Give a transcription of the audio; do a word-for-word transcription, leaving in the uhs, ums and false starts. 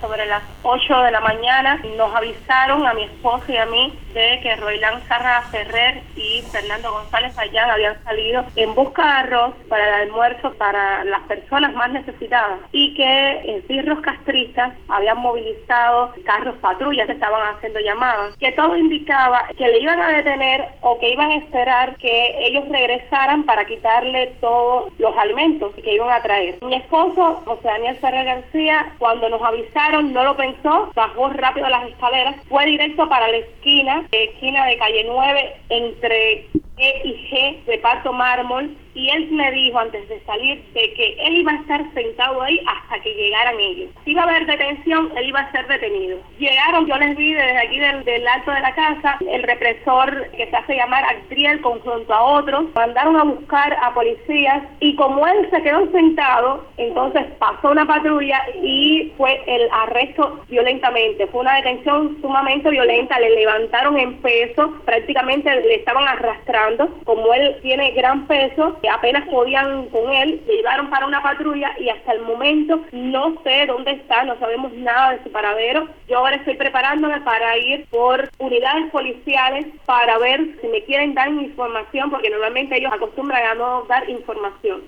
Sobre las ocho de la mañana nos avisaron a mi esposo y a mí de que Roilán Sarra Ferrer y Fernando González Ayán habían salido en busca de arroz para el almuerzo para las personas más necesitadas y que esbirros castristas habían movilizado carros patrullas que estaban haciendo llamadas, que todo indicaba que le iban a detener o que iban a esperar que ellos regresaran para quitarle todos los alimentos que iban a traer. Mi esposo, José Daniel Ferrer García, cuando nos avisaron no lo pensó, bajó rápido las escaleras, fue directo para la esquina, esquina de calle nueve, entre E y G, reparto mármol, y él me dijo antes de salir de que él iba a estar sentado ahí hasta que llegaran ellos. Si iba a haber detención, él iba a ser detenido. Llegaron, yo les vi desde aquí del, del alto de la casa, el represor que se hace llamar Actriel conjunto a otros, mandaron a buscar a policías y como él se quedó sentado, entonces pasó una patrulla y fue el arresto violentamente. Fue una detención sumamente violenta, le levantaron en peso, prácticamente le estaban arrastrando, como él tiene gran peso, apenas podían con él, le llevaron para una patrulla y hasta el momento no sé dónde está, no sabemos nada de su paradero. Yo ahora estoy preparándome para ir por unidades policiales para ver si me quieren dar información, porque normalmente ellos acostumbran a no dar información.